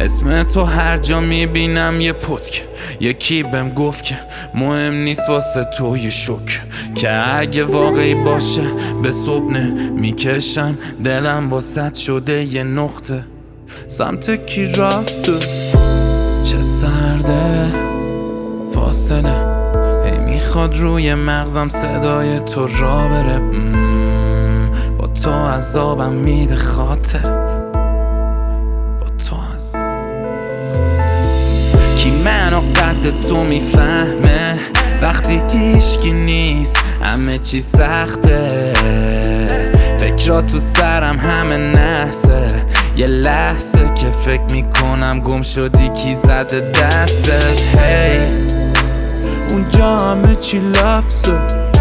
اسم تو هر جا میبینم یه پتک. یکی بهم گفت که مهم نیست واسه تو یه شک، که اگه واقعی باشه به صبح میکشم دلم واسط شده یه نقطه. سمت کی رفته چه سرده فاصله، ای میخواد روی مغزم صدای تو را بره. با تو عذابم میده خاطر، با تو از کی منو قد تو میفهمه وقتی هیچکی نیست همه چی سخته. فکرها تو سرم همه نحسه، یه لحظه که فکر میکنم گم شدی کی زده دست بهت. هی اونجا همه چی لفظه،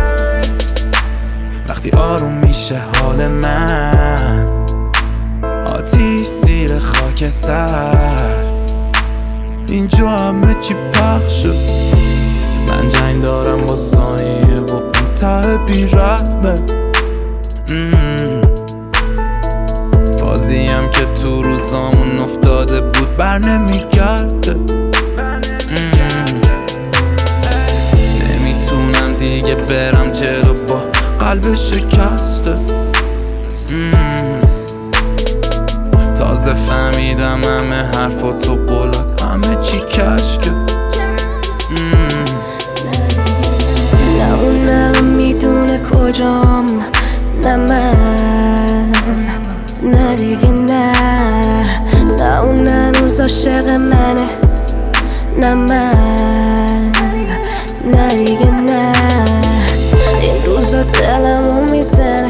وقتی آروم میشه حال من آتیش زیر خاک سر. اینجا همه چی پخشه، من جنگ دارم با ثانیه و اون ته بیرحمه. بازیم که تو روزامون افتاده بود بر نمیگرده. نمیتونم دیگه برم جلو با قلب شکسته. تازه فهمیدم همه حرف و تو قولات همه چی کشکه. نه اون الان میدونه کجام، نه من، نه دیگه نه اون هنوز عاشق منه، نه من، نه دیگه نه. این روزا دلمو میزنه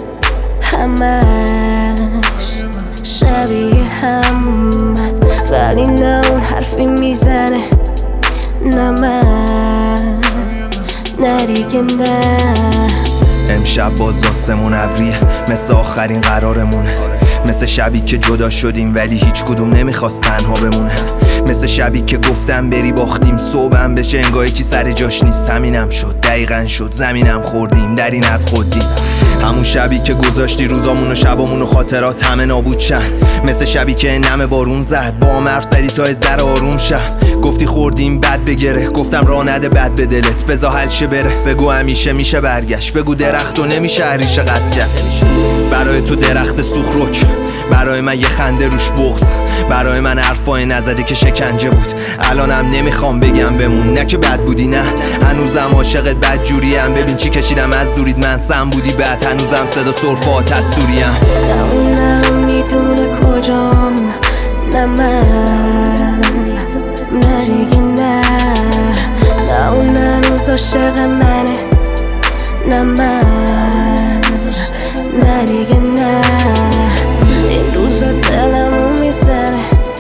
همش شبیه هم، ولی نه اون حرفی میزنه، نه من، نه دیگه نه. امشب باز آسمون ابریه مثل آخرین قرارمونه، مثل شبی که جدا شدیم ولی هیچ کدوم نمیخواست تنها بمونه، مثل شبی که گفتم بری باختیم صبحم بشه انگاه کی سر جاش نیست. همینم شد دقیقاً شد زمینم خوردیم در این حد خودیم. همون شبی که گذاشتی روزامون و شبامون و خاطرات همه نابود شن، مثل شبی که نم بارون زد با هم حرف زدی تا ذره آروم شم. گفتی خوردیم بد بگره، گفتم راه نده بد به دلت بذار حل شه بره. بگو همیشه میشه برگشت، بگو درخت و نمیشه ریشه قطع کرد. برای تو درخت سوخرک، برای من یه خنده روش بغض، برای من حرفای نزده که شکنجه بود. الانم نمیخوام بگم بمون، نه که بد بودی نه هنوزم عاشقت بد جوریم. ببین چی کشیدم از دورید من سم بودی بعد هنوزم صدا سرفات از سوریم. نه اون الان میدونه کجام، نه من، نه دیگه نه اون هنوز عاشق منه، نه من، نه دیگه نه. این روزا دلمو میزنه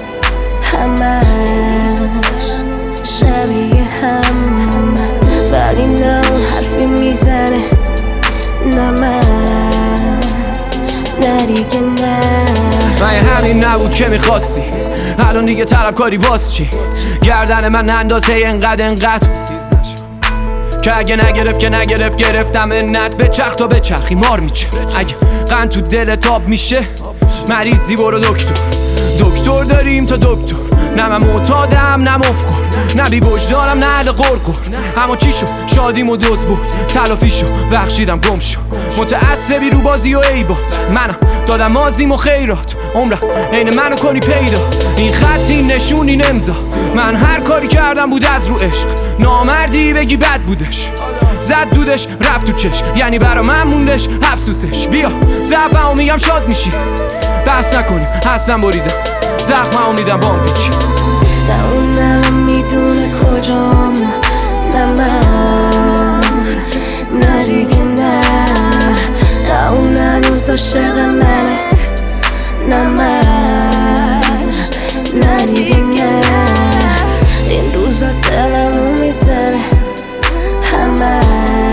همش شبیه هم، ولی نه اون حرفی میزنه، نه من، نه دیگه نه. من همین نبود که میخواستی، الان دیگه طلبکاری باز چی؟ گردن من اندازه انقدر که اگه نگرفت که نگرفت گرفتم انت به چرخ تا به چرخی مار میچه. اگه قند تو دل تاب میشه مریضی برو دکتر داریم تا دکتر. نه من معتادم نه مفکر، نه بی وجدانم نه اهل قرقر. اما چی شد شادیم و دوز بود تلافی شد بخشیدم گم شد. متعصبی رو بازی و عیبات، منم دادم مازیم و خیرات. عمرم عین منو کنی پیدا، این خط این نشون این امضا. من هر کاری کردم بود از رو عشق، نامردی بگی بد بودش. زد دودش رفت تو چش، یعنی برا من موندش افسوسش. بیا ضعفمو میگم شاد میشی، بحث نکنیم اصلا بریدم زخممو میدم بام پیچی. نه اون الان میدونه کجام، نه من، نه دیگه نه اون هنوز عاشق منه، نه من، نه دیگه نه. این روزا دلمو میزنه همش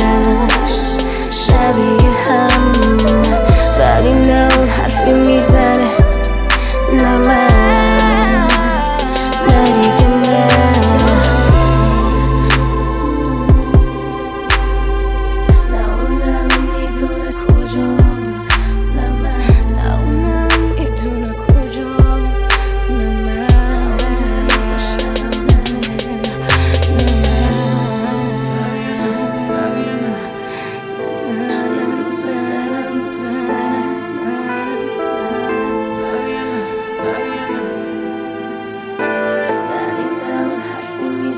شبیه هم، ولی نه اون حرفی میزنه، نه من، نه دیگه نه.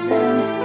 میزنه